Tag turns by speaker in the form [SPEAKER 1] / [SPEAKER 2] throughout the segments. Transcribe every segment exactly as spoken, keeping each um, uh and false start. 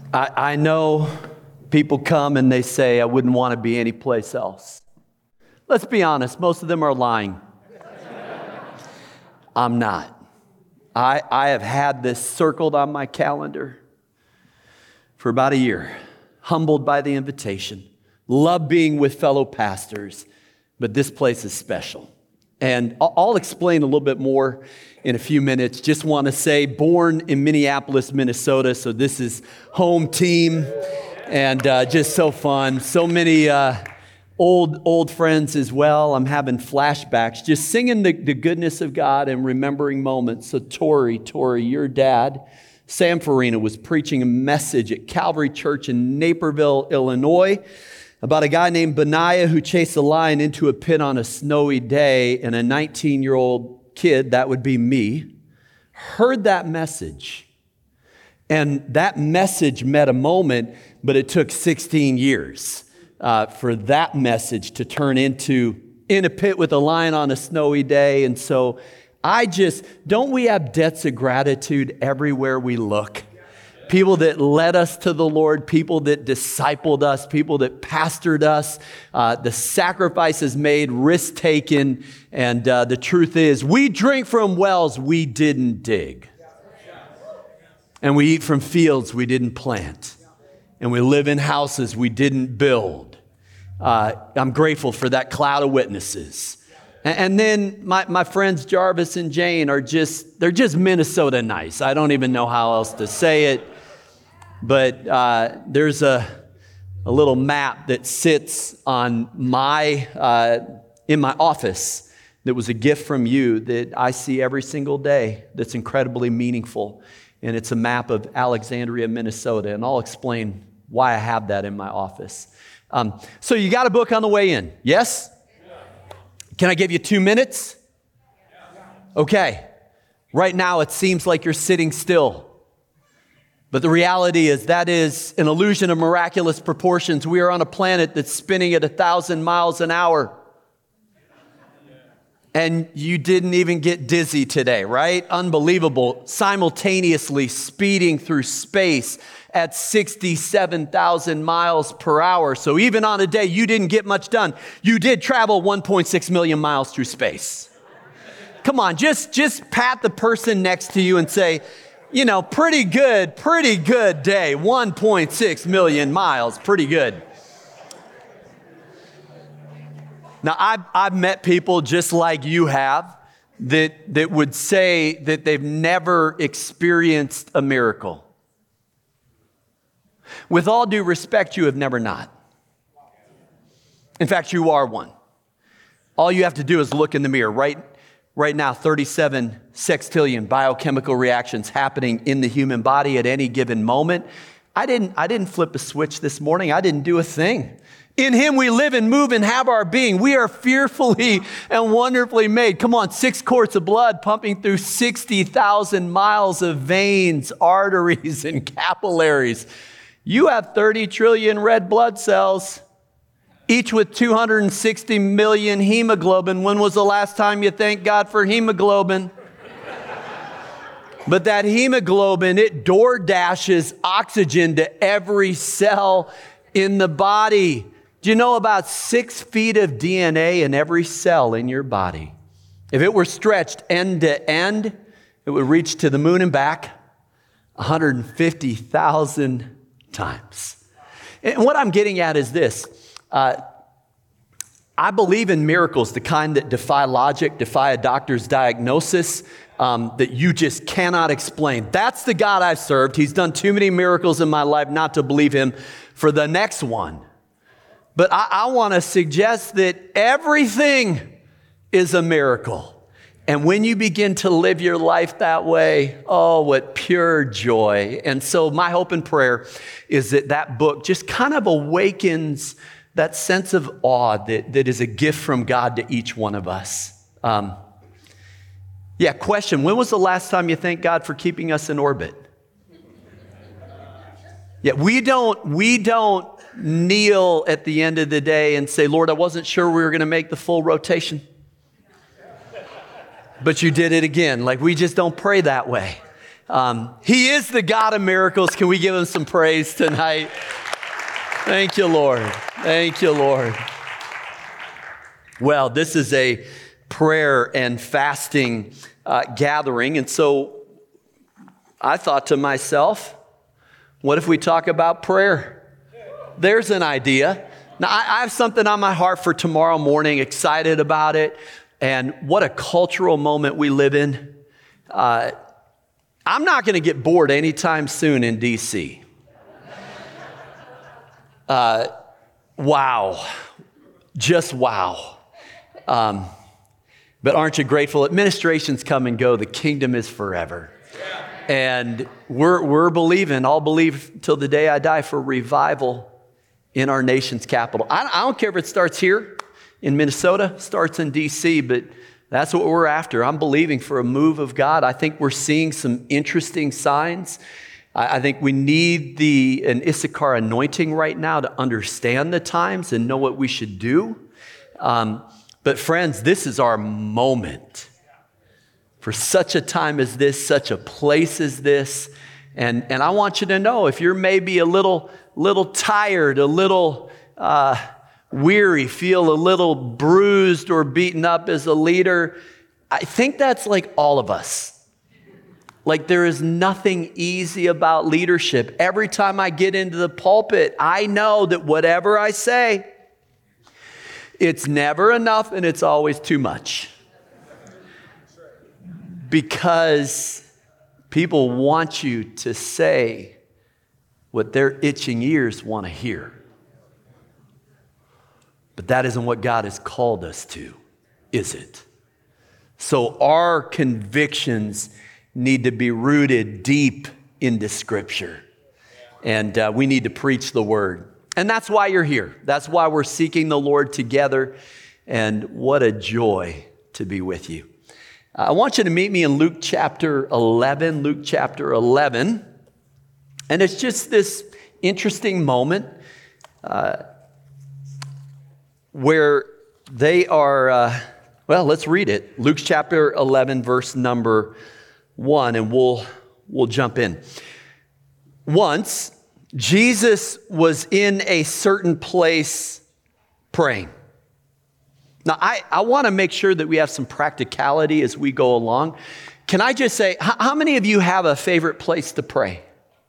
[SPEAKER 1] I, I know people come and they say, I wouldn't want to be anyplace else. Let's be honest, most of them are lying. I'm not. I, I have had this circled on my calendar for about a year. Humbled by the invitation. Love being with fellow pastors. But this place is special. And I'll, I'll explain a little bit more in a few minutes. Just want to say, born in Minneapolis, Minnesota. So this is home team. And uh, just so fun. So many uh, old, old friends as well. I'm having flashbacks. Just singing the, the goodness of God and remembering moments. So Tori, Tori, your dad, Sam Farina, was preaching a message at Calvary Church in Naperville, Illinois, about a guy named Benaiah who chased a lion into a pit on a snowy day, and a nineteen-year-old kid, that would be me, heard that message. And that message met a moment, but it took sixteen years uh, for that message to turn into in a pit with a lion on a snowy day. And so I just, don't we have debts of gratitude everywhere we look? People that led us to the Lord, people that discipled us, people that pastored us, uh, the sacrifices made, risk taken, and uh, the truth is, we drink from wells we didn't dig. And we eat from fields we didn't plant. And we live in houses we didn't build. Uh, I'm grateful for that cloud of witnesses. And, and then my, my friends Jarvis and Jane are just, they're just Minnesota nice. I don't even know how else to say it. But uh, there's a, a little map that sits on my uh, in my office that was a gift from you that I see every single day that's incredibly meaningful. And it's a map of Alexandria, Minnesota. And I'll explain why I have that in my office. Um, so you got a book on the way in, yes? Can I give you two minutes? Okay. Right now it seems like you're sitting still. But the reality is that is an illusion of miraculous proportions. We are on a planet that's spinning at a thousand miles an hour. And you didn't even get dizzy today, right? Unbelievable. Simultaneously speeding through space at sixty-seven thousand miles per hour. So even on a day you didn't get much done, you did travel one point six million miles through space. Come on, just, just pat the person next to you and say, you know, pretty good, pretty good day. one point six million miles, pretty good. Now, I've, I've met people just like you have that, that would say that they've never experienced a miracle. With all due respect, you have never not. In fact, you are one. All you have to do is look in the mirror. Right, right now, thirty-seven sextillion biochemical reactions happening in the human body at any given moment. I didn't, I didn't flip a switch this morning. I didn't do a thing. In him we live and move and have our being. We are fearfully and wonderfully made. Come on, six quarts of blood pumping through sixty thousand miles of veins, arteries, and capillaries. You have thirty trillion red blood cells, each with two hundred sixty million hemoglobin. When was the last time you thanked God for hemoglobin? But that hemoglobin, it door dashes oxygen to every cell in the body. Do you know about six feet of D N A in every cell in your body? If it were stretched end to end, it would reach to the moon and back one hundred fifty thousand times. And what I'm getting at is this. Uh, I believe in miracles, the kind that defy logic, defy a doctor's diagnosis, um, that you just cannot explain. That's the God I've served. He's done too many miracles in my life not to believe him for the next one. But I, I want to suggest that everything is a miracle. And when you begin to live your life that way, oh, what pure joy. And so my hope and prayer is that that book just kind of awakens that sense of awe that, that is a gift from God to each one of us. Um, yeah, question, when was the last time you thanked God for keeping us in orbit? Yeah, we don't, we don't kneel at the end of the day and say, Lord, I wasn't sure we were going to make the full rotation. But you did it again. Like, we just don't pray that way. Um, he is the God of miracles. Can we give him some praise tonight? Thank you, Lord. Thank you, Lord. Well, this is a prayer and fasting uh, gathering. And so I thought to myself, what if we talk about prayer? There's an idea. Now, I, I have something on my heart for tomorrow morning, excited about it. And what a cultural moment we live in. Uh, I'm not going to get bored anytime soon in D C Uh, wow. Just wow. Um, but aren't you grateful? Administrations come and go. The kingdom is forever. And we're, we're believing, I'll believe till the day I die, for revival in our nation's capital. I, I don't care if it starts here in Minnesota, starts in D C, but that's what we're after. I'm believing for a move of God. I think we're seeing some interesting signs. I, I think we need the an Issachar anointing right now to understand the times and know what we should do. Um, but friends, this is our moment. For such a time as this, such a place as this. And, and I want you to know, if you're maybe a little, little tired, a little uh, weary, feel a little bruised or beaten up as a leader, I think that's like all of us. Like there is nothing easy about leadership. Every time I get into the pulpit, I know that whatever I say, it's never enough and it's always too much. Because people want you to say what their itching ears want to hear. But that isn't what God has called us to, is it? So our convictions need to be rooted deep into Scripture. And uh, we need to preach the Word. And that's why you're here. That's why we're seeking the Lord together. And what a joy to be with you. I want you to meet me in Luke chapter eleven, Luke chapter eleven. And it's just this interesting moment uh, where they are, uh, well, let's read it. Luke chapter eleven, verse number one, and we'll, we'll jump in. Once, Jesus was in a certain place praying. Now, I, I want to make sure that we have some practicality as we go along. Can I just say, how, how many of you have a favorite place to pray?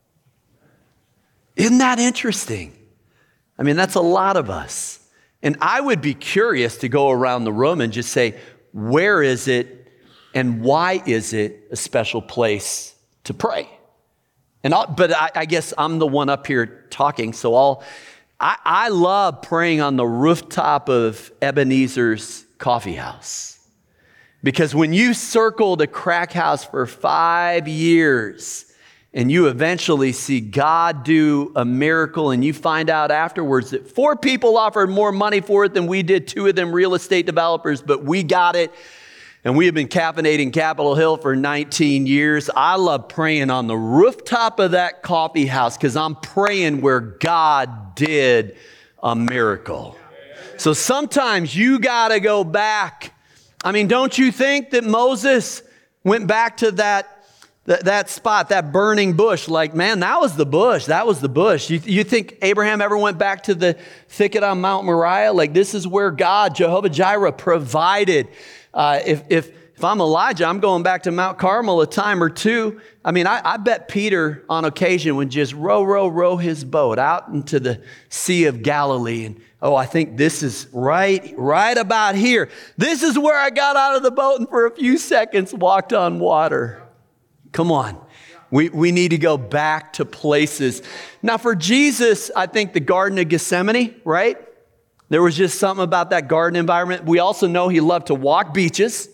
[SPEAKER 1] Isn't that interesting? I mean, that's a lot of us. And I would be curious to go around the room and just say, where is it and why is it a special place to pray? And I'll, but I, I guess I'm the one up here talking, so I'll... I, I love praying on the rooftop of Ebenezer's Coffee House. Because when you circle the crack house for five years and you eventually see God do a miracle and you find out afterwards that four people offered more money for it than we did, two of them real estate developers, but we got it. And we have been caffeinating Capitol Hill for nineteen years. I love praying on the rooftop of that coffee house because I'm praying where God did a miracle. So sometimes you got to go back. I mean, don't you think that Moses went back to that, that, that spot, that burning bush? Like, man, that was the bush. That was the bush. You, you think Abraham ever went back to the thicket on Mount Moriah? Like, this is where God, Jehovah Jireh, provided. Uh, if, if, if I'm Elijah, I'm going back to Mount Carmel a time or two. I mean, I, I bet Peter on occasion would just row, row, row his boat out into the Sea of Galilee. And, oh, I think this is right, right about here. This is where I got out of the boat and for a few seconds walked on water. Come on. We, we need to go back to places. Now, for Jesus, I think the Garden of Gethsemane, right? There was just something about that garden environment. We also know he loved to walk beaches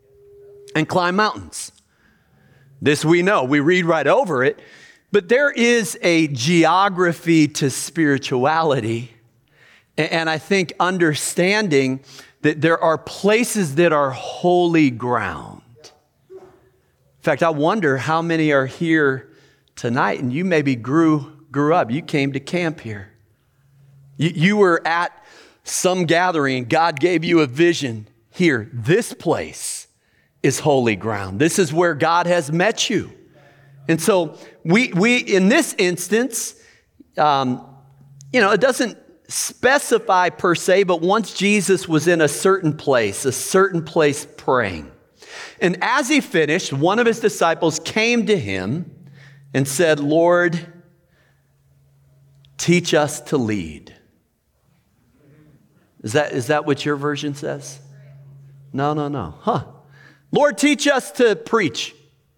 [SPEAKER 1] and climb mountains. This we know. We read right over it. But there is a geography to spirituality. And I think understanding that there are places that are holy ground. In fact, I wonder how many are here tonight and you maybe grew, grew up. You came to camp here. You, you were at some gathering and God gave you a vision here. This place is holy ground. This is where God has met you. And so we, we in this instance, um, you know, it doesn't specify per se, but once Jesus was in a certain place, a certain place praying. And as he finished, one of his disciples came to him and said, Lord, teach us to lead. Is that, is that what your version says? No, no, no. Huh. Lord, teach us to preach.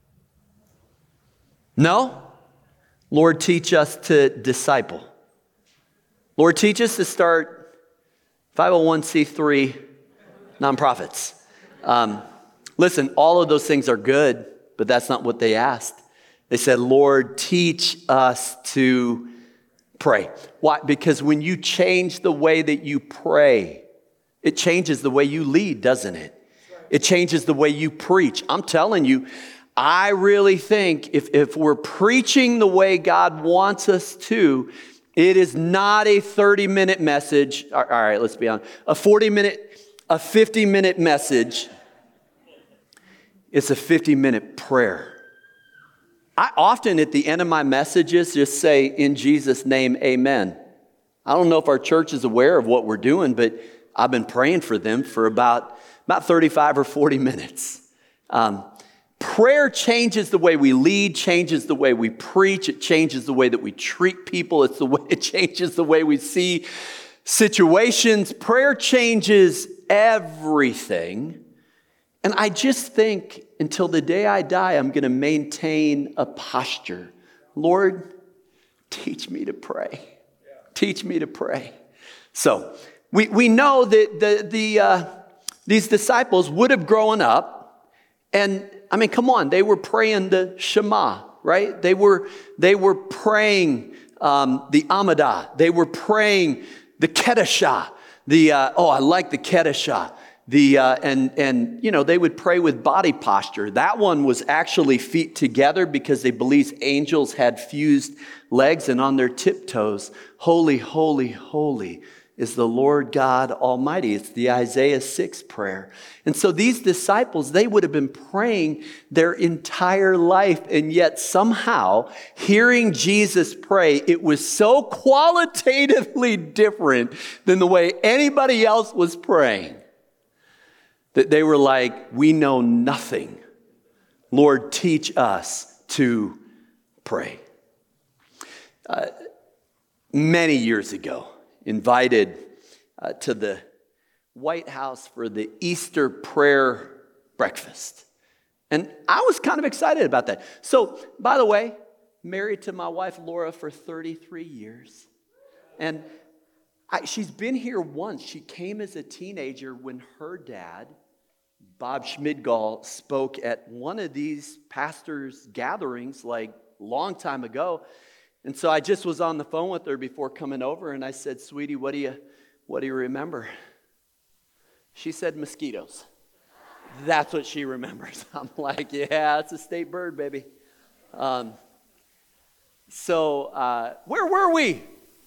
[SPEAKER 1] No. Lord, teach us to disciple. Lord, teach us to start five oh one c three nonprofits. Um, listen, all of those things are good, but that's not what they asked. They said, Lord, teach us to pray. Why? Because when you change the way that you pray, it changes the way you lead, doesn't it? It changes the way you preach. I'm telling you, I really think if, if we're preaching the way God wants us to, it is not a thirty-minute message. All right, let's be honest. A forty-minute, a fifty-minute message. It's a fifty-minute prayer. I often at the end of my messages just say, in Jesus' name, amen. I don't know if our church is aware of what we're doing, but I've been praying for them for about, about thirty-five or forty minutes. Um, prayer changes the way we lead, changes the way we preach. It changes the way that we treat people. It's the way, it changes the way we see situations. Prayer changes everything. And I just think until the day I die, I'm going to maintain a posture. Lord, teach me to pray. Teach me to pray. So we, we know that the, the, uh, these disciples would have grown up. And I mean, come on, they were praying the Shema, right? They were, they were praying um, the Amidah. They were praying the Kedeshah. The, uh, oh, I like the Kedeshah. The uh, and and you know they would pray with body posture. That one was actually feet together because they believed angels had fused legs, and on their tiptoes, holy, holy, holy is the Lord God Almighty. It's the Isaiah six prayer. And so these disciples, they would have been praying their entire life, and yet somehow hearing Jesus pray, it was so qualitatively different than the way anybody else was praying, that they were like, we know nothing. Lord, teach us to pray. Uh, many years ago, invited uh, to the White House for the Easter prayer breakfast. And I was kind of excited about that. So, by the way, married to my wife, Laura, for thirty-three years. And I, she's been here once. She came as a teenager when her dad, Bob Schmidgall, spoke at one of these pastors' gatherings like a long time ago. And so I just was on the phone with her before coming over, and I said, sweetie, what do you, what do you remember? She said mosquitoes. That's what she remembers. I'm like, yeah, it's a state bird, baby. Um, so uh, where were we?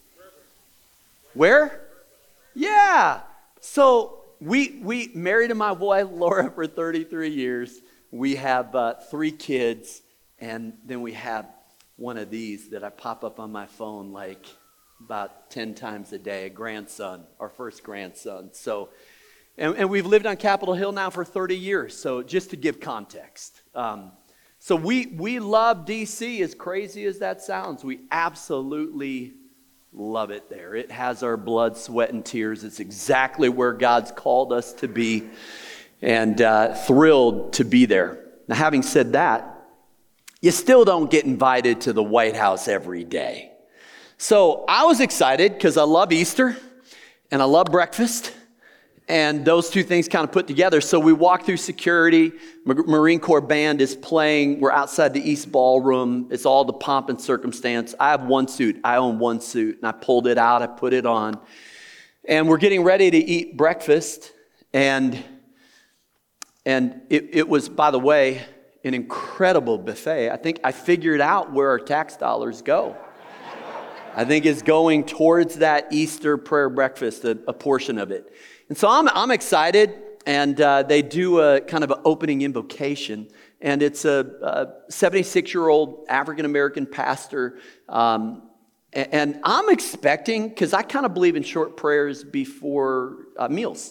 [SPEAKER 1] Where? Yeah. So we we married to my wife Laura for thirty-three years. We have uh, three kids, and then we have one of these that I pop up on my phone like about ten times a day, a grandson, our first grandson. So, and, and we've lived on Capitol Hill now for thirty years. So just to give context. Um, so we, we love D C, as crazy as that sounds. We absolutely love it there. It has our blood, sweat, and tears. It's exactly where God's called us to be, and uh, thrilled to be there. Now, having said that, you still don't get invited to the White House every day. So I was excited because I love Easter and I love breakfast, and those two things kind of put together. So we walk through security. Marine Corps band is playing. We're outside the East Ballroom. It's all the pomp and circumstance. I have one suit. I own one suit, and I pulled it out. I put it on. And we're getting ready to eat breakfast. And, and it, it was, by the way, an incredible buffet. I think I figured out where our tax dollars go. I think it's going towards that Easter prayer breakfast, a, a portion of it. And so I'm I'm excited, and uh, they do a kind of an opening invocation. And it's a seventy-six-year-old African-American pastor. Um, and I'm expecting, because I kind of believe in short prayers before uh, meals.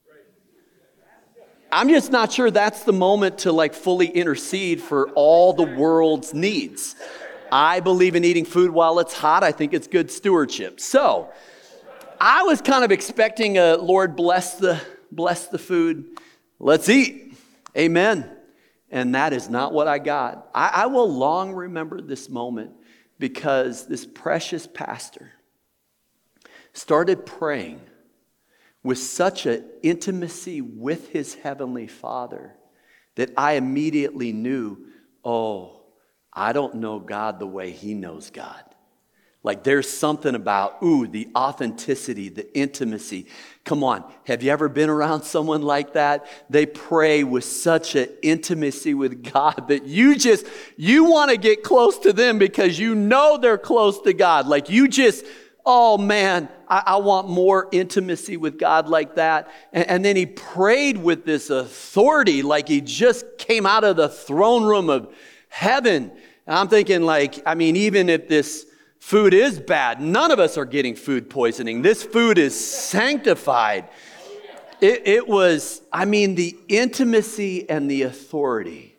[SPEAKER 1] I'm just not sure that's the moment to like fully intercede for all the world's needs. I believe in eating food while it's hot. I think it's good stewardship. So I was kind of expecting a Lord bless the bless the food. Let's eat. Amen. And that is not what I got. I, I will long remember this moment because this precious pastor started praying with such an intimacy with his heavenly Father that I immediately knew, oh, I don't know God the way he knows God. Like there's something about, ooh, the authenticity, the intimacy. Come on, have you ever been around someone like that? They pray with such an intimacy with God that you just, you want to get close to them because you know they're close to God. Like you just, oh man, I, I want more intimacy with God like that. And, and then he prayed with this authority like he just came out of the throne room of heaven. And I'm thinking like, I mean, even if this food is bad, none of us are getting food poisoning. This food is sanctified. It, it was, I mean, the intimacy and the authority.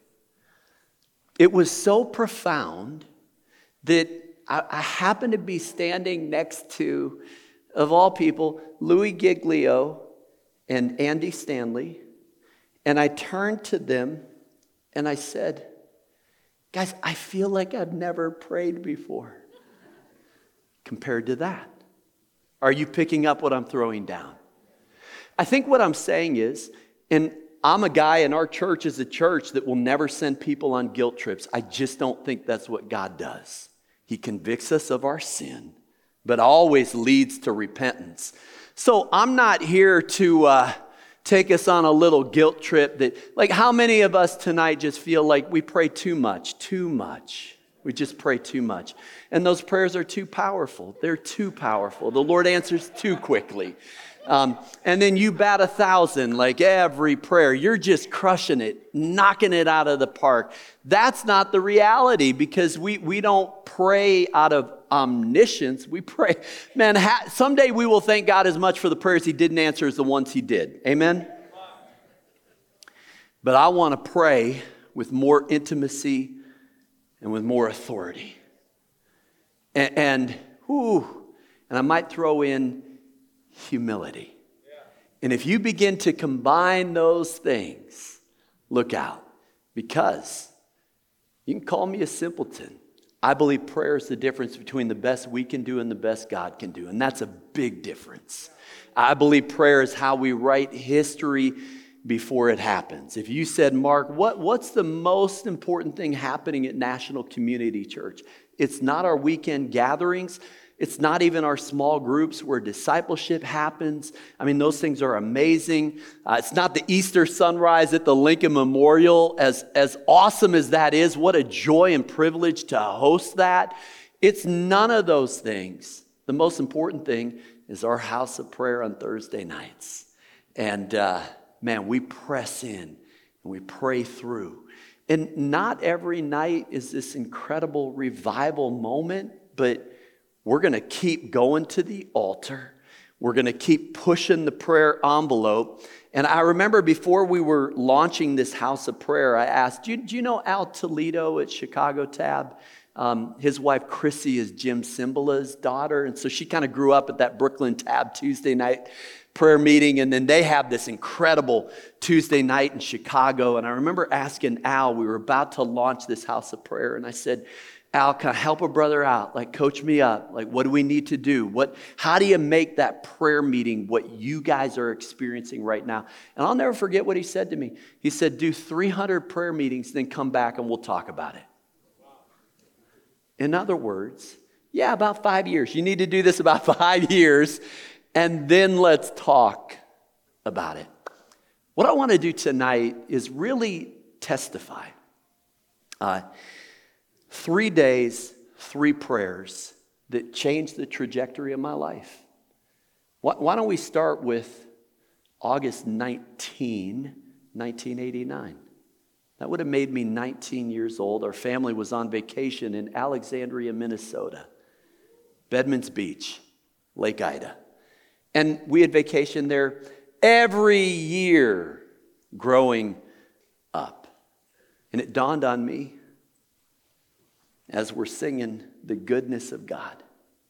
[SPEAKER 1] It was so profound that I, I happened to be standing next to, of all people, Louis Giglio and Andy Stanley. And I turned to them and I said, guys, I feel like I've never prayed before. Compared to that. Are you picking up what I'm throwing down? I think what I'm saying is, and I'm a guy in our church is a church that will never send people on guilt trips. I just don't think that's what God does. He convicts us of our sin, but always leads to repentance. So I'm not here to uh, take us on a little guilt trip that, like how many of us tonight just feel like we pray too much, too much. We just pray too much. And those prayers are too powerful. They're too powerful. The Lord answers too quickly. Um, and then you bat a thousand, like every prayer. You're just crushing it, knocking it out of the park. That's not the reality because we, we don't pray out of omniscience. We pray, man, ha- someday we will thank God as much for the prayers he didn't answer as the ones he did. Amen? But I want to pray with more intimacy and with more authority. And, and, whew, and I might throw in humility. And if you begin to combine those things, look out. Because you can call me a simpleton. I believe prayer is the difference between the best we can do and the best God can do. And that's a big difference. I believe prayer is how we write history before it happens. If you said, Mark, what, what's the most important thing happening at National Community Church? It's not our weekend gatherings. It's not even our small groups where discipleship happens. I mean, those things are amazing. Uh, it's not the Easter sunrise at the Lincoln Memorial. As, as awesome as that is, what a joy and privilege to host that. It's none of those things. The most important thing is our house of prayer on Thursday nights. And, uh, Man, we press in and we pray through. And not every night is this incredible revival moment, but we're going to keep going to the altar. We're going to keep pushing the prayer envelope. And I remember before we were launching this house of prayer, I asked, do you, do you know Al Toledo at Chicago Tab? Um, his wife, Chrissy, is Jim Cymbala's daughter. And so she kind of grew up at that Brooklyn Tab Tuesday night prayer meeting, and then they have this incredible Tuesday night in Chicago. And I remember asking Al, we were about to launch this house of prayer, and I said, Al, can I help a brother out? Like, coach me up. Like, what do we need to do? What? How do you make that prayer meeting what you guys are experiencing right now? And I'll never forget what he said to me. He said, do three hundred prayer meetings, then come back and we'll talk about it. In other words, yeah, about five years. You need to do this about five years. And then let's talk about it. What I want to do tonight is really testify. Uh, three days, three prayers that changed the trajectory of my life. Why, why don't we start with August nineteenth, nineteen eighty-nine? That would have made me nineteen years old. Our family was on vacation in Alexandria, Minnesota, Bedmin's Beach, Lake Ida. And we had vacation there every year growing up. And it dawned on me as we're singing the goodness of God.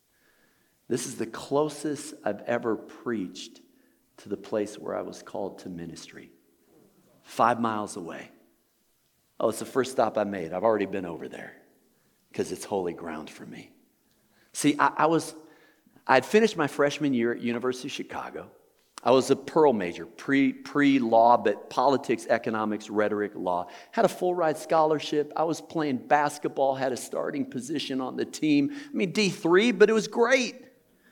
[SPEAKER 1] This is the closest I've ever preached to the place where I was called to ministry. Five miles away. Oh, it's the first stop I made. I've already been over there because it's holy ground for me. See, I, I was, I'd finished my freshman year at University of Chicago. I was a Pearl major, pre, pre-law, but politics, economics, rhetoric, law. Had a full ride scholarship. I was playing basketball, had a starting position on the team. I mean, D three, but it was great.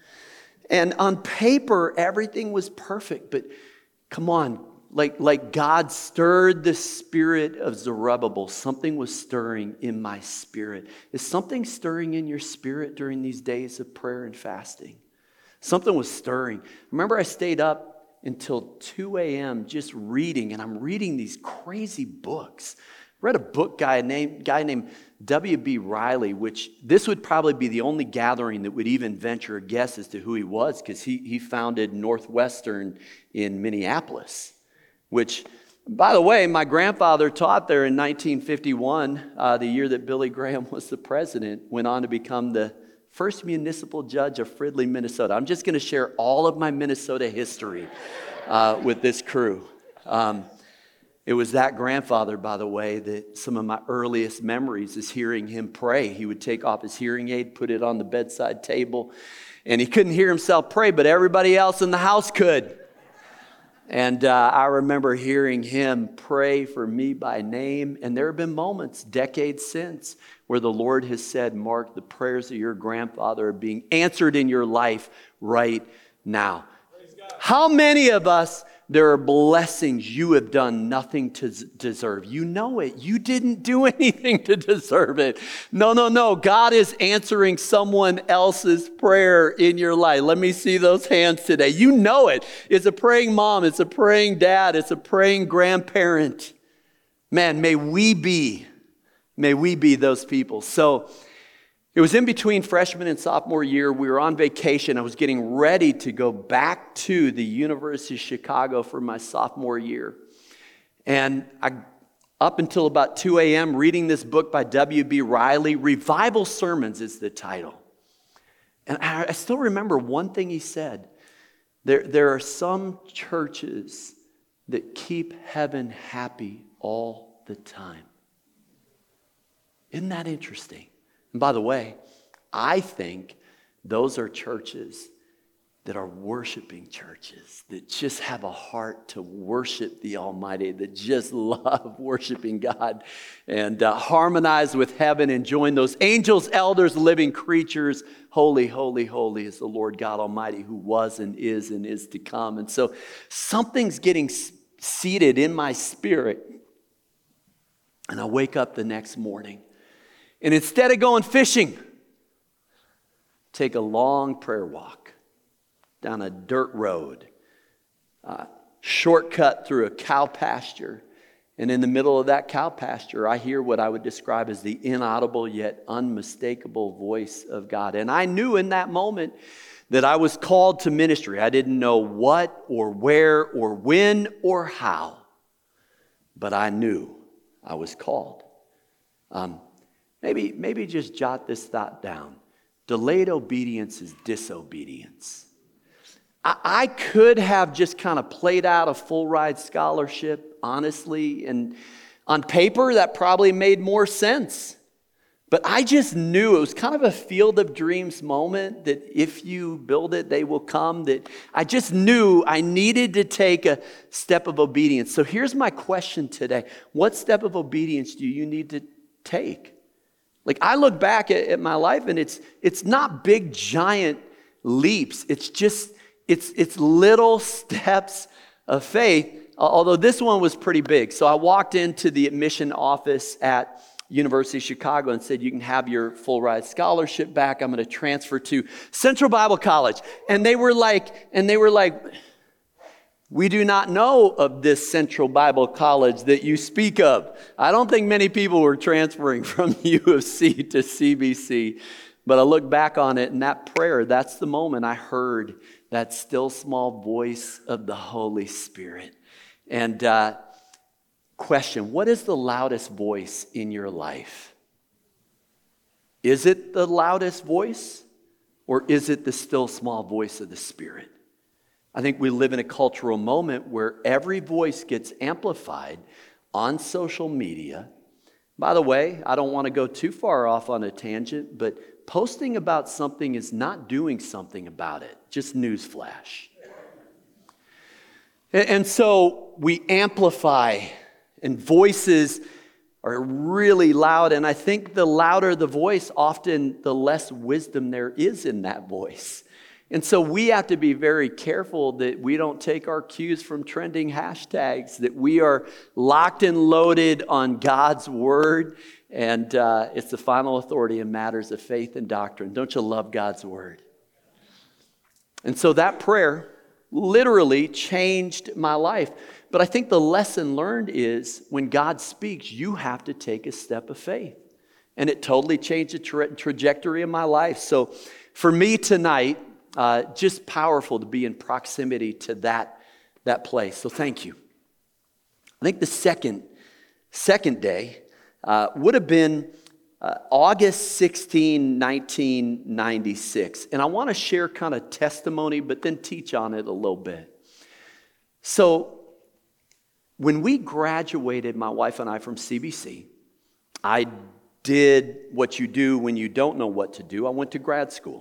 [SPEAKER 1] And on paper, everything was perfect. But come on, like, like God stirred the spirit of Zerubbabel. Something was stirring in my spirit. Is something stirring in your spirit during these days of prayer and fasting? Something was stirring. Remember, I stayed up until two a.m. just reading, and I'm reading these crazy books. I read a book guy named, guy named W B Riley, which this would probably be the only gathering that would even venture a guess as to who he was, because he, he founded Northwestern in Minneapolis, which, by the way, my grandfather taught there in nineteen fifty-one, uh, the year that Billy Graham was the president, went on to become the first municipal judge of Fridley, Minnesota. I'm just going to share all of my Minnesota history uh, with this crew. Um, it was that grandfather, by the way, that some of my earliest memories is hearing him pray. He would take off his hearing aid, put it on the bedside table, and he couldn't hear himself pray, but everybody else in the house could. And uh, I remember hearing him pray for me by name. And there have been moments, decades since, where the Lord has said, Mark, the prayers of your grandfather are being answered in your life right now. How many of us, there are blessings you have done nothing to deserve? You know it. You didn't do anything to deserve it. No, no, no. God is answering someone else's prayer in your life. Let me see those hands today. You know it. It's a praying mom. It's a praying dad. It's a praying grandparent. Man, may we be, may we be those people. So it was in between freshman and sophomore year. We were on vacation. I was getting ready to go back to the University of Chicago for my sophomore year. And I, up until about two a.m., reading this book by W B Riley, Revival Sermons is the title. And I, I still remember one thing he said. There, there are some churches that keep heaven happy all the time. Isn't that interesting? And by the way, I think those are churches that are worshiping churches, that just have a heart to worship the Almighty, that just love worshiping God and uh, harmonize with heaven and join those angels, elders, living creatures. Holy, holy, holy is the Lord God Almighty, who was and is and is to come. And so something's getting seated in my spirit. And I wake up the next morning. And instead of going fishing, take a long prayer walk down a dirt road, uh, shortcut through a cow pasture. And in the middle of that cow pasture, I hear what I would describe as the inaudible yet unmistakable voice of God. And I knew in that moment that I was called to ministry. I didn't know what or where or when or how, but I knew I was called. Um, Maybe, maybe just jot this thought down. Delayed obedience is disobedience. I, I could have just kind of played out a full ride scholarship, honestly, and on paper that probably made more sense. But I just knew it was kind of a field of dreams moment that if you build it, they will come. That I just knew I needed to take a step of obedience. So here's my question today. What step of obedience do you need to take? Like, I look back at, at my life and it's it's not big, giant leaps. It's just, it's it's little steps of faith, although this one was pretty big. So I walked into the admission office at University of Chicago and said, you can have your full ride scholarship back. I'm going to transfer to Central Bible College. And they were like, and they were like, We do not know of this Central Bible College that you speak of. I don't think many people were transferring from U of C to C B C, but I look back on it, and that prayer, that's the moment I heard that still small voice of the Holy Spirit. And uh, question, what is the loudest voice in your life? Is it the loudest voice, or is it the still small voice of the Spirit? I think we live in a cultural moment where every voice gets amplified on social media. By the way, I don't want to go too far off on a tangent, but posting about something is not doing something about it. Just newsflash. And so we amplify, and voices are really loud. And I think the louder the voice, often the less wisdom there is in that voice. And so we have to be very careful that we don't take our cues from trending hashtags, that we are locked and loaded on God's word. And uh, it's the final authority in matters of faith and doctrine. Don't you love God's word? And so that prayer literally changed my life. But I think the lesson learned is when God speaks, you have to take a step of faith. And it totally changed the tra- trajectory of my life. So for me tonight, uh, just powerful to be in proximity to that, that place. So thank you. I think the second, second day uh, would have been uh, August sixteenth, nineteen ninety-six. And I want to share kind of testimony, but then teach on it a little bit. So when we graduated, my wife and I, from C B C, I did what you do when you don't know what to do. I went to grad school.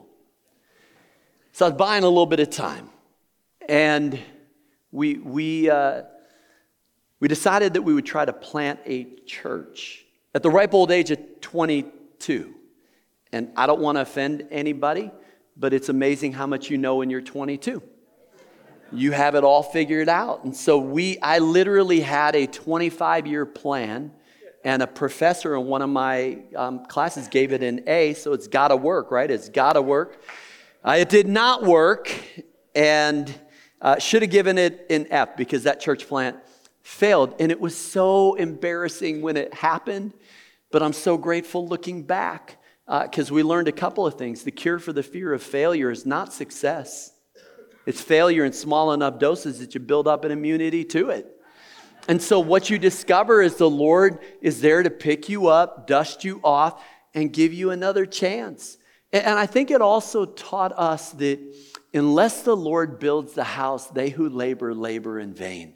[SPEAKER 1] So I was buying a little bit of time. And we we uh, we decided that we would try to plant a church at the ripe old age of twenty-two. And I don't want to offend anybody, but it's amazing how much you know when you're twenty-two. You have it all figured out. And so we, I literally had a twenty-five-year plan, and a professor in one of my um, classes gave it an A, so it's got to work, right? It's got to work. Uh, it did not work, and uh, should have given it an F because that church plant failed. And it was so embarrassing when it happened, but I'm so grateful looking back because uh, we learned a couple of things. The cure for the fear of failure is not success. It's failure in small enough doses that you build up an immunity to it. And so what you discover is the Lord is there to pick you up, dust you off, and give you another chance. And I think it also taught us that unless the Lord builds the house, they who labor, labor in vain.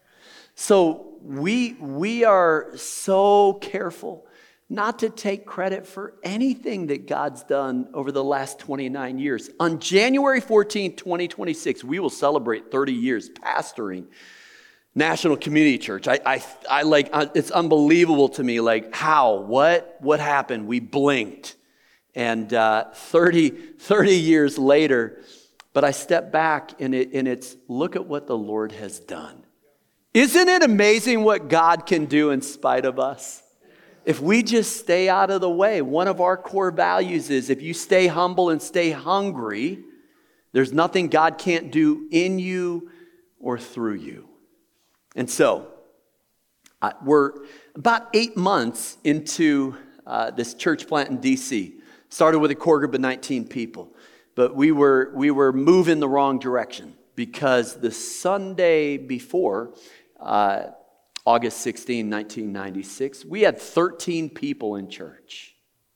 [SPEAKER 1] So we, we are so careful not to take credit for anything that God's done over the last twenty-nine years. On January fourteenth, twenty twenty-six, we will celebrate thirty years pastoring National Community Church. I, I, I like, it's unbelievable to me, like how, what, what happened? We blinked. And uh, thirty, thirty years later, but I step back and, it, and it's, look at what the Lord has done. Isn't it amazing what God can do in spite of us? If we just stay out of the way, one of our core values is if you stay humble and stay hungry, there's nothing God can't do in you or through you. And so, uh, we're about eight months into uh, this church plant in D C Started with a core group of nineteen people, but we were we were moving the wrong direction because the Sunday before, uh, August sixteenth, nineteen ninety-six, we had thirteen people in church.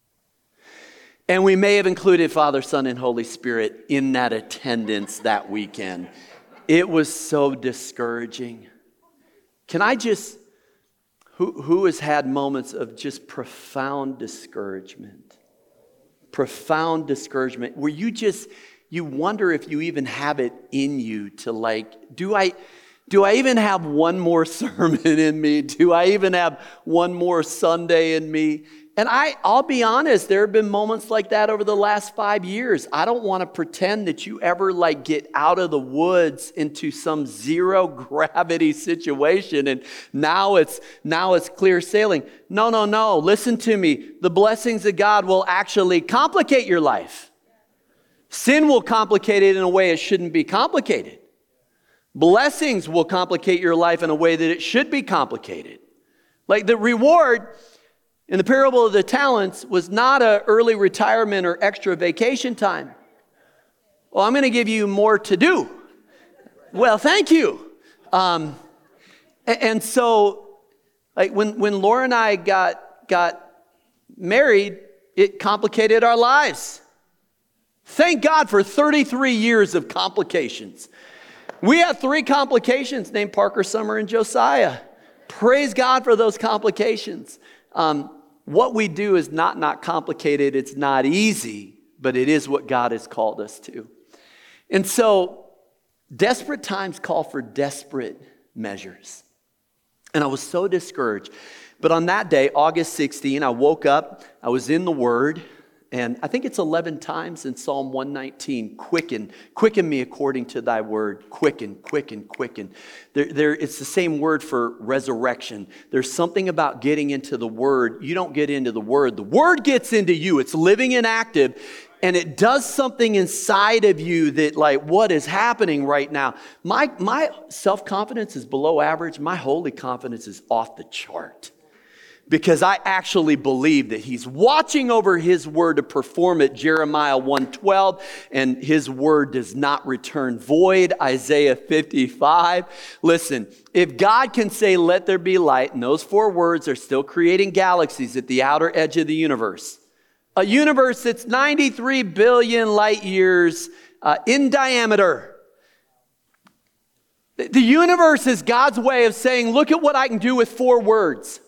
[SPEAKER 1] And we may have included Father, Son, and Holy Spirit in that attendance that weekend. It was so discouraging. Can I just, who, who has had moments of just profound discouragement? Profound discouragement where you just, you wonder if you even have it in you to like, do I, do I even have one more sermon in me? Do I even have one more Sunday in me? And I, I'll be honest, there have been moments like that over the last five years. I don't want to pretend that you ever like get out of the woods into some zero gravity situation and now it's now it's clear sailing. No, no, no. Listen to me. The blessings of God will actually complicate your life. Sin will complicate it in a way it shouldn't be complicated. Blessings will complicate your life in a way that it should be complicated. Like the reward in the parable of the talents was not an early retirement or extra vacation time. Well, I'm going to give you more to do. Well, thank you. Um, and, and so, like when, when Laura and I got got married, it complicated our lives. Thank God for thirty-three years of complications. We had three complications named Parker, Summer, and Josiah. Praise God for those complications. Um, what we do is not not complicated. It's not easy, but it is what God has called us to. And so, desperate times call for desperate measures. And I was so discouraged. But on that day, August sixteenth, I woke up, I was in the Word, and I think it's eleven times in Psalm one nineteen, quicken, quicken me according to thy word, quicken, quicken, quicken. There, there, it's the same word for resurrection. There's something about getting into the Word. You don't get into the Word. The Word gets into you. It's living and active, and it does something inside of you that, like, what is happening right now? My, my self-confidence is below average. My holy confidence is off the chart. Because I actually believe that he's watching over his word to perform it, Jeremiah one twelve, and his word does not return void, Isaiah fifty-five. Listen, if God can say, let there be light, and those four words are still creating galaxies at the outer edge of the universe, a universe that's ninety-three billion light years uh, in diameter. The universe is God's way of saying, look at what I can do with four words.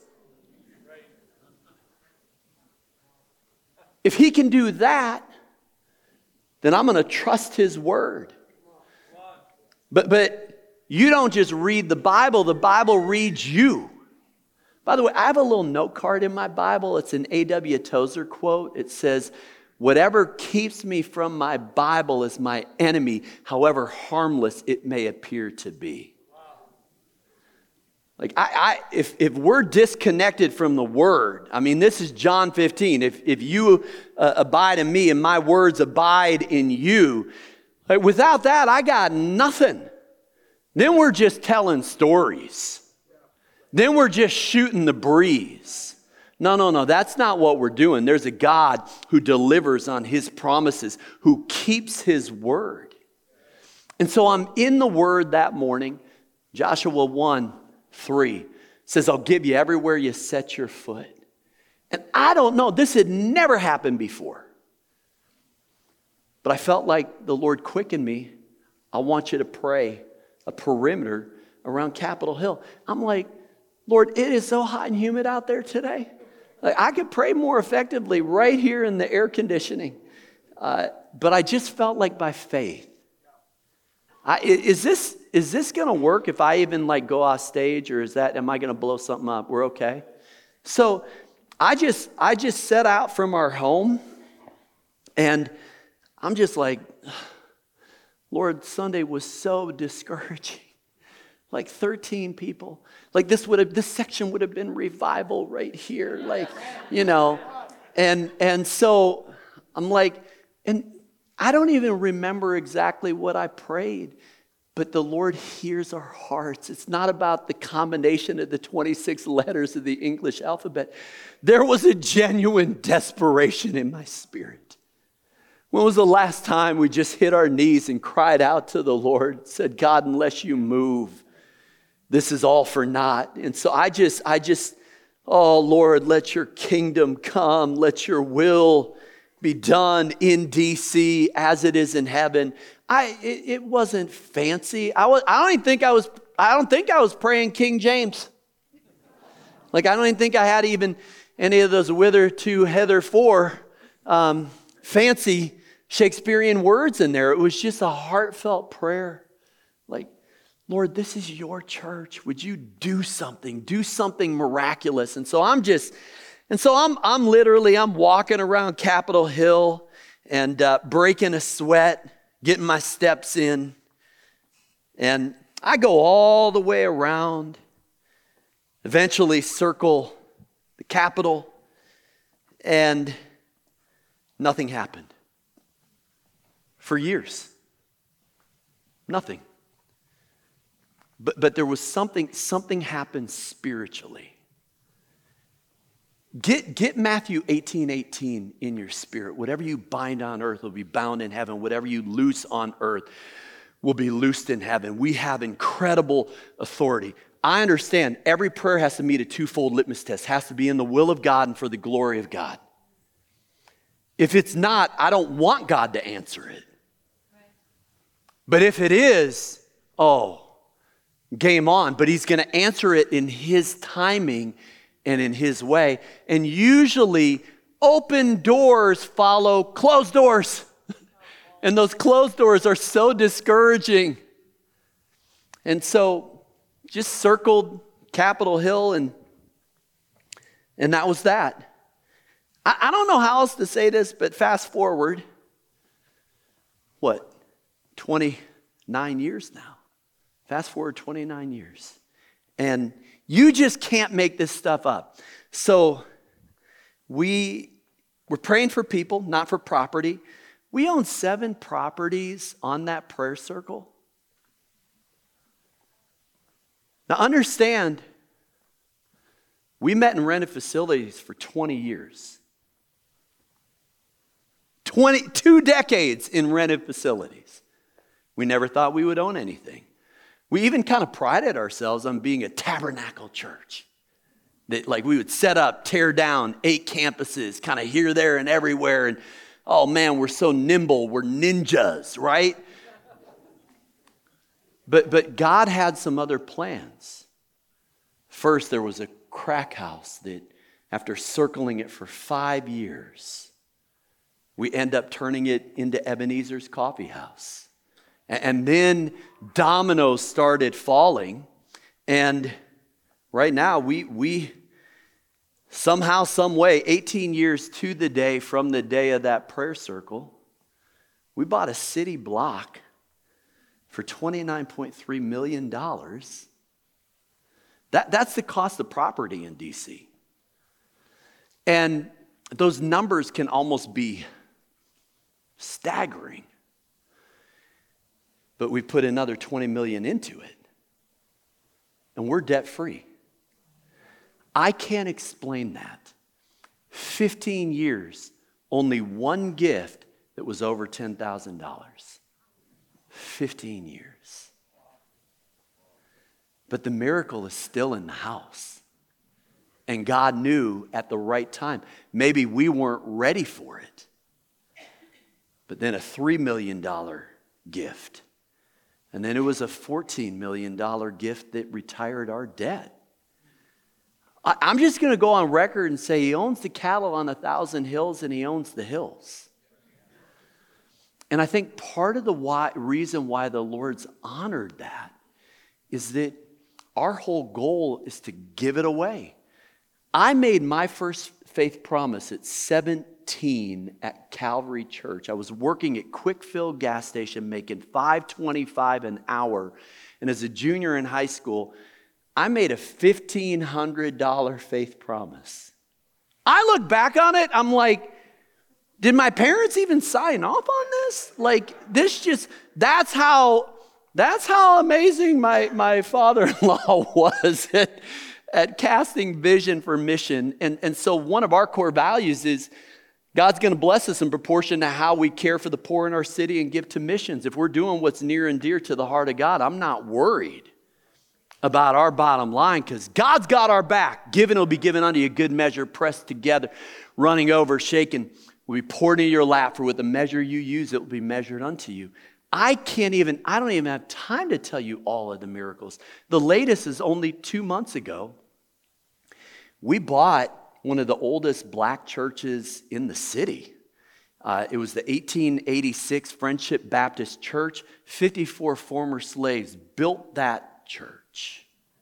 [SPEAKER 1] If he can do that, then I'm going to trust his word. But, but you don't just read the Bible. The Bible reads you. By the way, I have a little note card in my Bible. It's an A W Tozer quote. It says, whatever keeps me from my Bible is my enemy, however harmless it may appear to be. Like, I, I, if, if we're disconnected from the Word, I mean, this is John fifteen. If, if you uh, abide in me and my words abide in you, like, without that, I got nothing. Then we're just telling stories. Then we're just shooting the breeze. No, no, no, that's not what we're doing. There's a God who delivers on his promises, who keeps his word. And so I'm in the Word that morning. Joshua one. Three says, I'll give you everywhere you set your foot. And I don't know, this had never happened before. But I felt like the Lord quickened me. I want you to pray a perimeter around Capitol Hill. I'm like, Lord, it is so hot and humid out there today. Like, I could pray more effectively right here in the air conditioning. Uh, but I just felt like by faith. I, is this is this going to work if I even like go off stage, or is that, am I going to blow something up? We're okay. So I just I just set out from our home, and I'm just like, Lord, Sunday was so discouraging. Like thirteen people. Like this would have this section would have been revival right here. Like, you know, and and so I'm like, and I don't even remember exactly what I prayed, but the Lord hears our hearts. It's not about the combination of the twenty-six letters of the English alphabet. There was a genuine desperation in my spirit. When was the last time we just hit our knees and cried out to the Lord, said, God, unless you move, this is all for naught. And so I just, I just, oh Lord, let your kingdom come. Let your will be done in D C as it is in heaven. I it, it wasn't fancy. I was I don't even think I was I don't think I was praying King James. Like I don't even think I had even any of those whither to hither for um, fancy Shakespearean words in there. It was just a heartfelt prayer. Like, Lord, this is your church. Would you do something? Do something miraculous. And so I'm just And so I'm I'm literally, I'm walking around Capitol Hill and uh, breaking a sweat, getting my steps in. And I go all the way around, eventually circle the Capitol, and nothing happened. For years. Nothing. But, but there was something, something happened spiritually. Get, get Matthew eighteen eighteen in your spirit. Whatever you bind on earth will be bound in heaven. Whatever you loose on earth will be loosed in heaven. We have incredible authority. I understand every prayer has to meet a twofold litmus test. It has to be in the will of God and for the glory of God. If it's not, I don't want God to answer it. But if it is, oh, game on. But he's going to answer it in his timing and in his way. And usually open doors follow closed doors. And those closed doors are so discouraging. And so just circled Capitol Hill, and and that was that. I, I don't know how else to say this, but fast forward, what, twenty-nine years now. Fast forward twenty-nine years. And you just can't make this stuff up. So we were praying for people, not for property. We own seven properties on that prayer circle. Now understand, we met in rented facilities for twenty years. twenty, two decades in rented facilities. We never thought we would own anything. We even kind of prided ourselves on being a tabernacle church. That like we would set up, tear down eight campuses, kind of here, there, and everywhere. And oh man, we're so nimble. We're ninjas, right? But, but God had some other plans. First, there was a crack house that after circling it for five years, we end up turning it into Ebenezer's Coffee House. And then dominoes started falling. And right now, we, we somehow, some way, eighteen years to the day from the day of that prayer circle, we bought a city block for twenty-nine point three million dollars. That, that's the cost of property in D C. And those numbers can almost be staggering. But we put another twenty million dollars into it. And we're debt-free. I can't explain that. fifteen years, only one gift that was over ten thousand dollars. fifteen years. But the miracle is still in the house. And God knew at the right time. Maybe we weren't ready for it. But then a three million dollars gift. And then it was a fourteen million dollars gift that retired our debt. I, I'm just going to go on record and say he owns the cattle on a thousand hills and he owns the hills. And I think part of the why, reason why the Lord's honored that is that our whole goal is to give it away. I made my first faith promise at seventeen at Calvary Church. I was working at Quick Fill gas station making five twenty-five an hour. And as a junior in high school, I made a fifteen hundred dollars faith promise. I look back on it, I'm like, did my parents even sign off on this? Like, this just, that's how, that's how amazing my, my father-in-law was at, at casting vision for mission. And, and so one of our core values is God's going to bless us in proportion to how we care for the poor in our city and give to missions. If we're doing what's near and dear to the heart of God, I'm not worried about our bottom line because God's got our back. Given will be given unto you, good measure, pressed together, running over, shaken, will be poured into your lap. For with the measure you use, it will be measured unto you. I can't even, I don't even have time to tell you all of the miracles. The latest is only two months ago. We bought one of the oldest black churches in the city. Uh, it was the eighteen eighty-six Friendship Baptist Church. fifty-four former slaves built that church.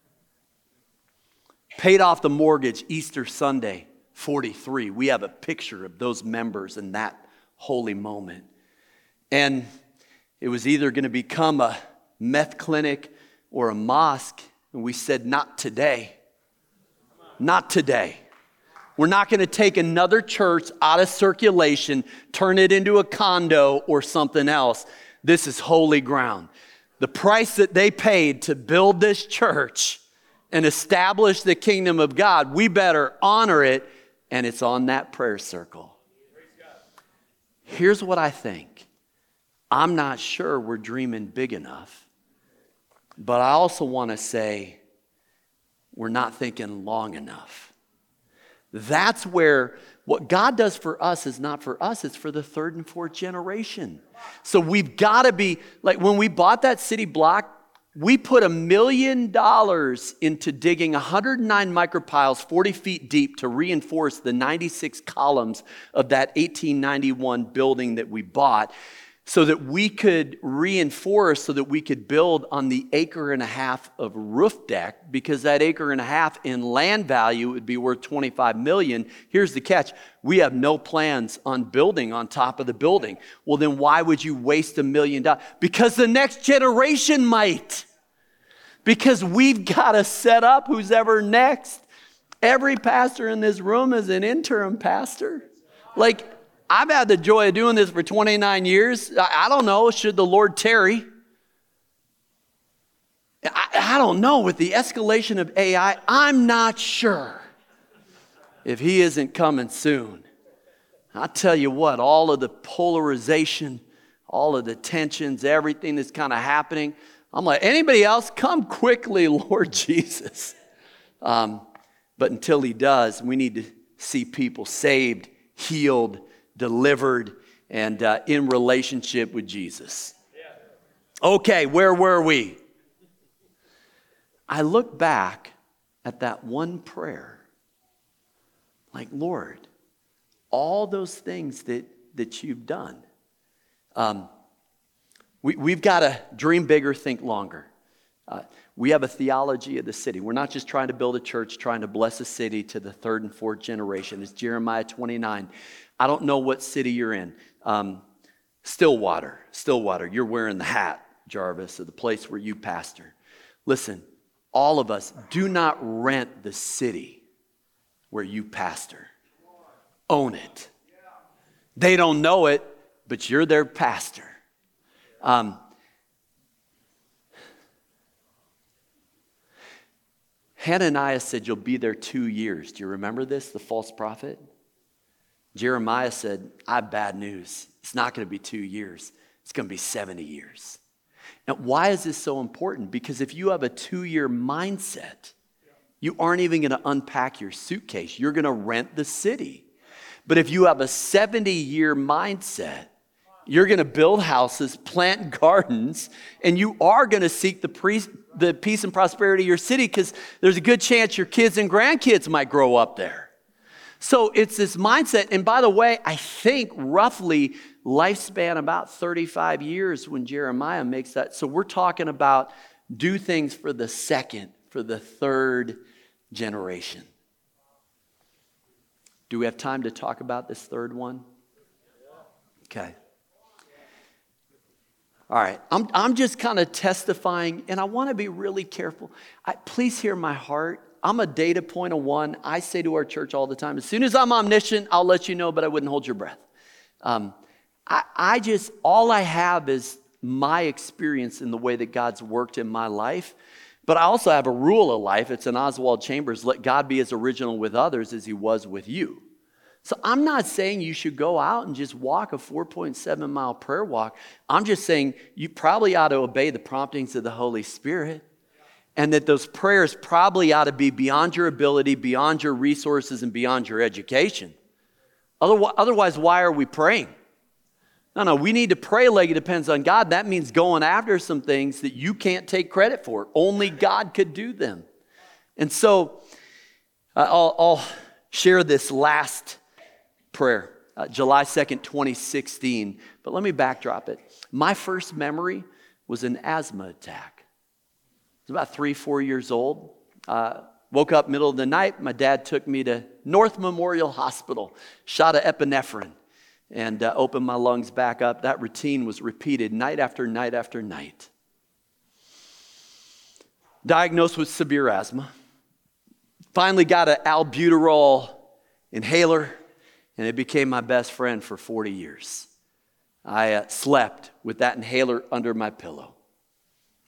[SPEAKER 1] Paid off the mortgage Easter Sunday, forty-three. We have a picture of those members in that holy moment. And it was either going to become a meth clinic or a mosque. And we said, not today. Not today. We're not going to take another church out of circulation, turn it into a condo or something else. This is holy ground. The price that they paid to build this church and establish the kingdom of God, we better honor it, and it's on that prayer circle. Here's what I think. I'm not sure we're dreaming big enough, but I also want to say we're not thinking long enough. That's where what God does for us is not for us, it's for the third and fourth generation. So we've got to be, like when we bought that city block, we put a million dollars into digging one hundred nine micropiles forty feet deep to reinforce the ninety-six columns of that eighteen ninety-one building that we bought, so that we could reinforce, so that we could build on the acre and a half of roof deck, because that acre and a half in land value would be worth twenty-five million dollars. Here's the catch. We have no plans on building on top of the building. Well, then why would you waste a million dollars? Because the next generation might. Because we've got to set up who's ever next. Every pastor in this room is an interim pastor. Like, I've had the joy of doing this for twenty-nine years. I, I don't know, should the Lord tarry? I, I don't know, with the escalation of A I, I'm not sure if he isn't coming soon. I'll tell you what, all of the polarization, all of the tensions, everything that's kind of happening, I'm like, anybody else? Come quickly, Lord Jesus. Um, but until he does, we need to see people saved, healed, delivered, and uh, in relationship with Jesus. Okay, where were we? I look back at that one prayer. Like, Lord, all those things that, that you've done. Um, we, we've got to dream bigger, think longer. Uh, we have a theology of the city. We're not just trying to build a church, trying to bless a city to the third and fourth generation. It's Jeremiah twenty-nine. I don't know what city you're in. Um, Stillwater, Stillwater. You're wearing the hat, Jarvis, of the place where you pastor. Listen, all of us, do not rent the city where you pastor. Own it. They don't know it, but you're their pastor. Um, Hananiah said, you'll be there two years. Do you remember this, the false prophet? Jeremiah said, I have bad news. It's not going to be two years. It's going to be seventy years. Now, why is this so important? Because if you have a two-year mindset, you aren't even going to unpack your suitcase. You're going to rent the city. But if you have a seventy-year mindset, you're going to build houses, plant gardens, and you are going to seek the, pre- the peace and prosperity of your city, because there's a good chance your kids and grandkids might grow up there. So it's this mindset. And by the way, I think roughly lifespan about thirty-five years when Jeremiah makes that. So we're talking about do things for the second, for the third generation. Do we have time to talk about this third one? Okay. All right. I'm, I'm just kind of testifying, and I want to be really careful. I, please hear my heart. I'm a data point of one. I say to our church all the time, as soon as I'm omniscient, I'll let you know, but I wouldn't hold your breath. Um, I, I just, all I have is my experience in the way that God's worked in my life. But I also have a rule of life. It's an Oswald Chambers, let God be as original with others as he was with you. So I'm not saying you should go out and just walk a four point seven mile prayer walk. I'm just saying you probably ought to obey the promptings of the Holy Spirit. And that those prayers probably ought to be beyond your ability, beyond your resources, and beyond your education. Otherwise, why are we praying? No, no, we need to pray like it depends on God. That means going after some things that you can't take credit for. Only God could do them. And so I'll, I'll share this last prayer, uh, July second, twenty sixteen. But let me backdrop it. My first memory was an asthma attack. I was about three, four years old. Uh, woke up middle of the night. My dad took me to North Memorial Hospital, shot of epinephrine, and uh, opened my lungs back up. That routine was repeated night after night after night. Diagnosed with severe asthma. Finally got an albuterol inhaler, and it became my best friend for forty years. I uh, slept with that inhaler under my pillow.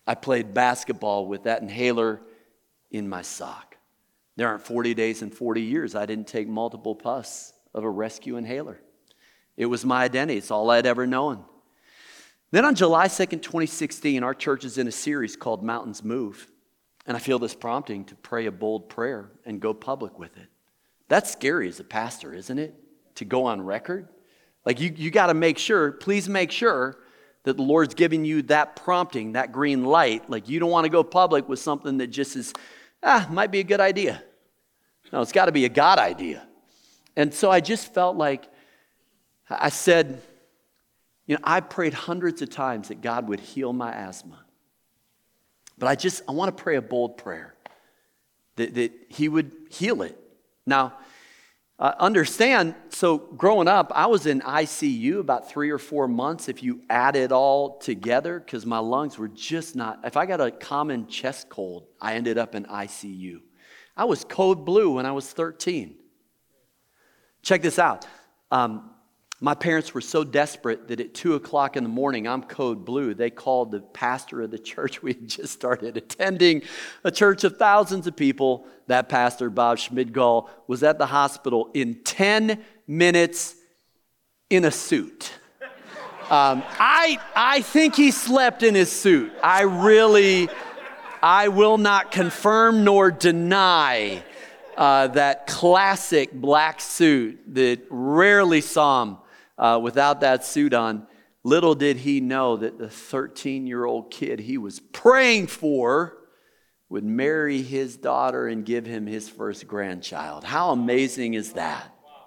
[SPEAKER 1] I played basketball with that inhaler in my sock. There aren't forty days and forty years I didn't take multiple puffs of a rescue inhaler. It was my identity. It's all I'd ever known. Then on July second, twenty sixteen, our church is in a series called Mountains Move. And I feel this prompting to pray a bold prayer and go public with it. That's scary as a pastor, isn't it? To go on record. Like you, you got to make sure, please make sure that the Lord's giving you that prompting, that green light. Like you don't want to go public with something that just is, ah, might be a good idea. No, it's got to be a God idea. And so I just felt like, I said, you know, I prayed hundreds of times that God would heal my asthma. But I just, I want to pray a bold prayer that, that he would heal it. Now, uh, understand, so growing up, I was in I C U about three or four months if you add it all together, because my lungs were just not, if I got a common chest cold, I ended up in I C U. I was code blue when I was thirteen. Check this out. Um, my parents were so desperate that at two o'clock in the morning, I'm code blue. They called the pastor of the church we had just started attending, a church of thousands of people. That pastor, Bob Schmidgall, was at the hospital in ten minutes in a suit. Um, I, I think he slept in his suit. I really, I will not confirm nor deny uh, that classic black suit that rarely saw him Uh, without that suit on. Little did he know that the thirteen-year-old kid he was praying for would marry his daughter and give him his first grandchild. How amazing is that?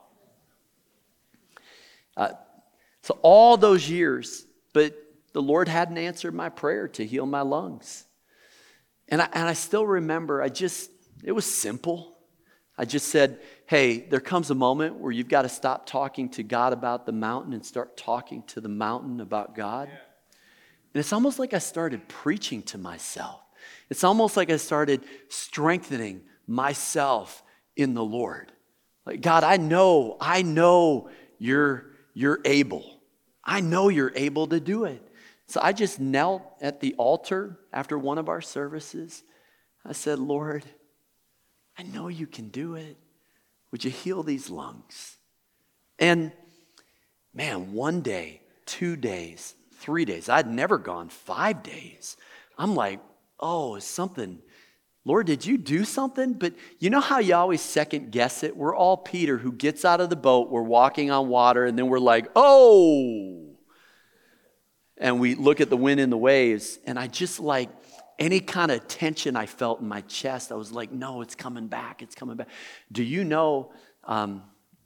[SPEAKER 1] Uh, so all those years, but the Lord hadn't answered my prayer to heal my lungs. And I, and I still remember, I just, it was simple. I just said, hey, there comes a moment where you've got to stop talking to God about the mountain and start talking to the mountain about God. Yeah. And it's almost like I started preaching to myself. It's almost like I started strengthening myself in the Lord. Like, God, I know, I know you're, you're able. I know you're able to do it. So I just knelt at the altar after one of our services. I said, Lord, I know you can do it. Would you heal these lungs? And man, one day, two days, three days, I'd never gone five days. I'm like, oh, is something, Lord, did you do something? But you know how you always second guess it? We're all Peter who gets out of the boat, we're walking on water, and then we're like, oh. And we look at the wind and the waves, and I just like, any kind of tension I felt in my chest, I was like, no, it's coming back. It's coming back. Do you know, um,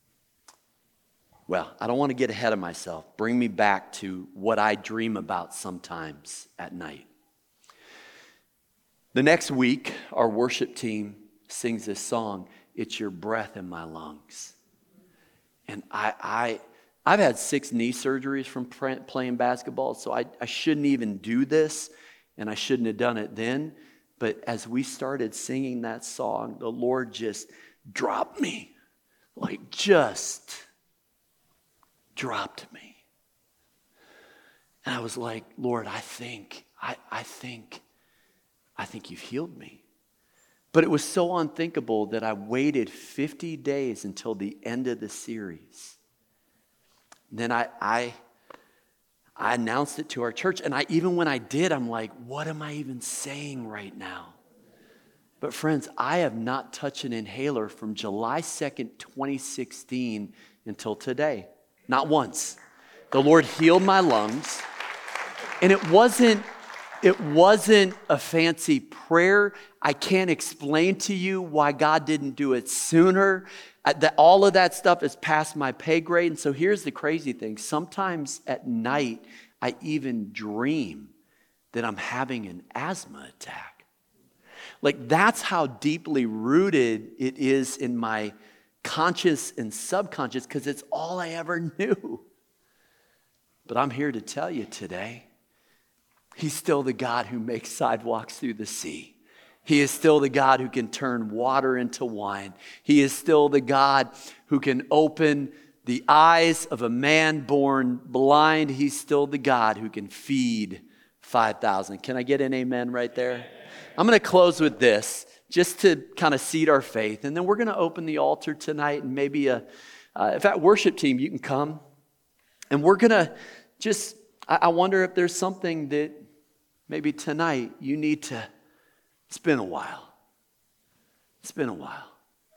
[SPEAKER 1] well, I don't want to get ahead of myself. Bring me back to what I dream about sometimes at night. The next week, our worship team sings this song, It's Your Breath in My Lungs. And I, I, I've had six knee surgeries from playing basketball, so I, I shouldn't even do this. And I shouldn't have done it then. But as we started singing that song, the Lord just dropped me. Like just dropped me. And I was like, Lord, I think, I, I think, I think you've healed me. But it was so unthinkable that I waited fifty days until the end of the series. Then I, I I announced it to our church, and I even when I did, I'm like, what am I even saying right now? But friends, I have not touched an inhaler from July second, twenty sixteen until today. Not once. The Lord healed my lungs, and it wasn't, it wasn't a fancy prayer. I can't explain to you why God didn't do it sooner. That all of that stuff is past my pay grade. And so here's the crazy thing. Sometimes at night, I even dream that I'm having an asthma attack. Like that's how deeply rooted it is in my conscious and subconscious because it's all I ever knew. But I'm here to tell you today, He's still the God who makes sidewalks through the sea. He is still the God who can turn water into wine. He is still the God who can open the eyes of a man born blind. He's still the God who can feed five thousand. Can I get an amen right there? I'm going to close with this, just to kind of seed our faith. And then we're going to open the altar tonight, and maybe a, uh, in fact, worship team, you can come. And we're going to just, I, I wonder if there's something that maybe tonight you need to, it's been a while. It's been a while.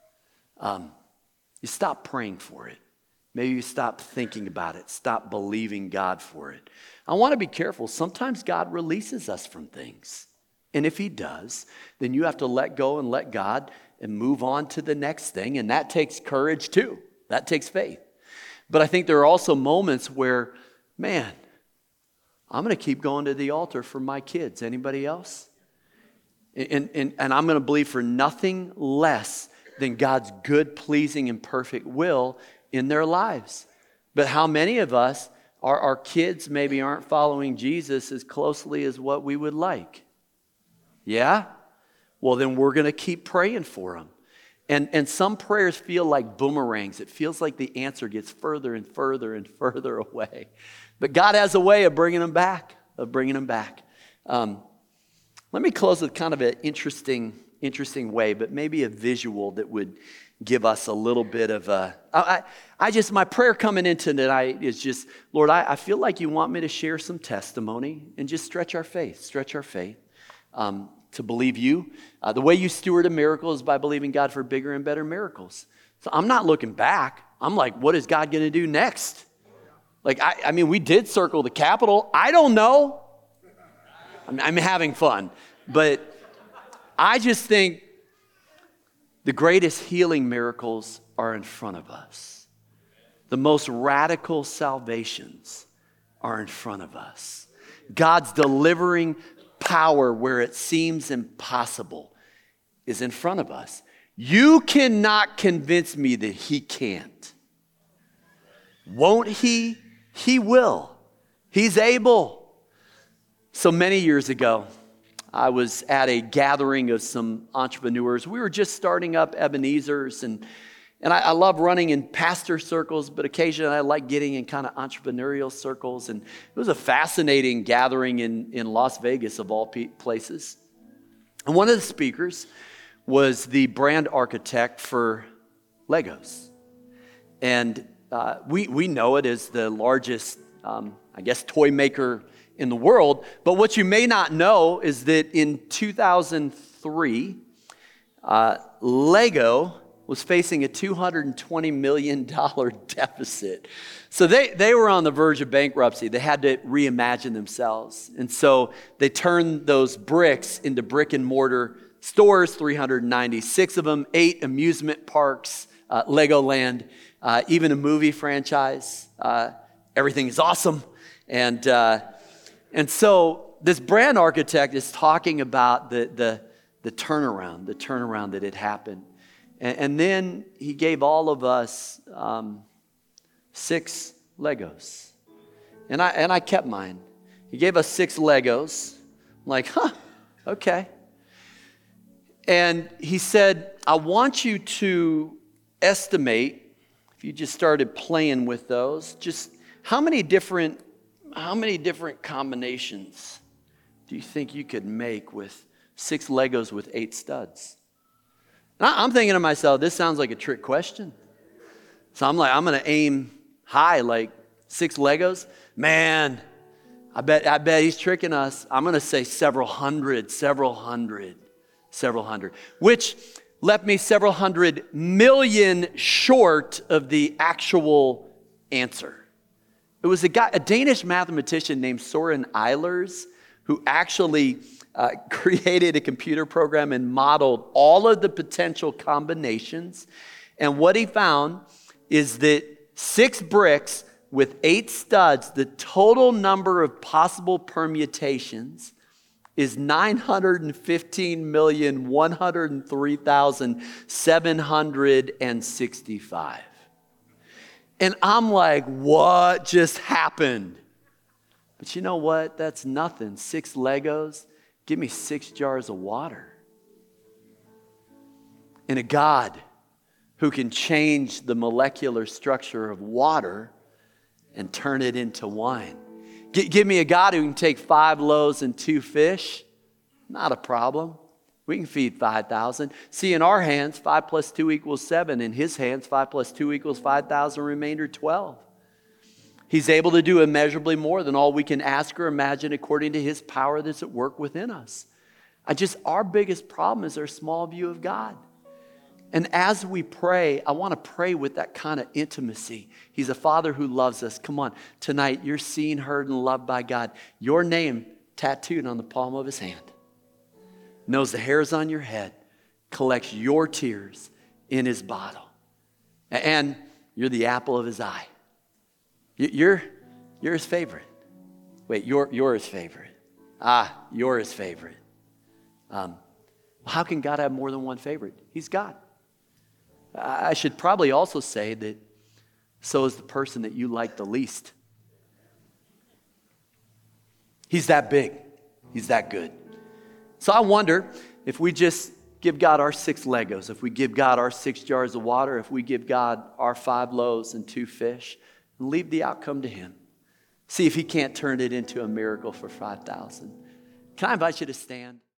[SPEAKER 1] Um, you stop praying for it. Maybe you stop thinking about it. Stop believing God for it. I want to be careful. Sometimes God releases us from things. And if he does, then you have to let go and let God and move on to the next thing. And that takes courage too. That takes faith. But I think there are also moments where, man, I'm going to keep going to the altar for my kids. Anybody else? And, and, and I'm going to believe for nothing less than God's good, pleasing, and perfect will in their lives. But how many of us, our, our kids maybe aren't following Jesus as closely as what we would like? Yeah? Well, then we're going to keep praying for them. And, and some prayers feel like boomerangs. It feels like the answer gets further and further and further away. But God has a way of bringing them back, of bringing them back. Um, let me close with kind of an interesting, interesting way, but maybe a visual that would give us a little bit of a... I, I just, my prayer coming into tonight is just, Lord, I, I feel like you want me to share some testimony and just stretch our faith, stretch our faith. Um, to believe you. Uh, the way you steward a miracle is by believing God for bigger and better miracles. So I'm not looking back. I'm like, what is God going to do next? Like, I, I mean, we did circle the Capitol. I don't know. I'm, I'm having fun. But I just think the greatest healing miracles are in front of us. The most radical salvations are in front of us. God's delivering power where it seems impossible is in front of us. You cannot convince me that he can't. Won't he? He will. He's able. So many years ago, I was at a gathering of some entrepreneurs. We were just starting up Ebenezer's, and And I, I love running in pastor circles, but occasionally I like getting in kind of entrepreneurial circles. And it was a fascinating gathering in, in Las Vegas, of all pe- places. And one of the speakers was the brand architect for Legos. And uh, we, we know it as the largest, um, I guess, toy maker in the world. But what you may not know is that in two thousand three, uh, Lego was facing a two hundred twenty million dollars deficit. So they, they were on the verge of bankruptcy. They had to reimagine themselves. And so they turned those bricks into brick and mortar stores, three hundred ninety-six of them, eight amusement parks, uh, Legoland, uh, even a movie franchise. Uh, everything is awesome. And, uh, and so this brand architect is talking about the, the, the turnaround, the turnaround that had happened. And then he gave all of us um, six Legos. And I and I kept mine. He gave us six Legos. I'm like, huh, okay. And he said, I want you to estimate, if you just started playing with those, just how many different, how many different combinations do you think you could make with six Legos with eight studs? I'm thinking to myself, this sounds like a trick question. So I'm like, I'm going to aim high, like six Legos. Man, I bet I bet he's tricking us. I'm going to say several hundred, several hundred, several hundred, which left me several hundred million short of the actual answer. It was a guy, a Danish mathematician named Søren Eilers, who actually Uh, created a computer program and modeled all of the potential combinations. And what he found is that six bricks with eight studs, the total number of possible permutations is nine hundred fifteen million, one hundred three thousand, seven hundred sixty-five. And I'm like, what just happened? But you know what? That's nothing. Six Legos. Give me six jars of water. And a God who can change the molecular structure of water and turn it into wine. G- give me a God who can take five loaves and two fish. Not a problem. We can feed five thousand. See, in our hands, five plus two equals seven. In his hands, five plus two equals five thousand, remainder twelve. He's able to do immeasurably more than all we can ask or imagine according to his power that's at work within us. I just, our biggest problem is our small view of God. And as we pray, I want to pray with that kind of intimacy. He's a Father who loves us. Come on, tonight you're seen, heard, and loved by God. Your name tattooed on the palm of his hand. Knows the hairs on your head. Collects your tears in his bottle. And you're the apple of his eye. You're, you're his favorite. Wait, you're, you're his favorite. Ah, you're his favorite. Um, how can God have more than one favorite? He's God. I should probably also say that so is the person that you like the least. He's that big. He's that good. So I wonder if we just give God our six Legos, if we give God our six jars of water, if we give God our five loaves and two fish, and leave the outcome to him. See if he can't turn it into a miracle for five thousand. Can I invite you to stand?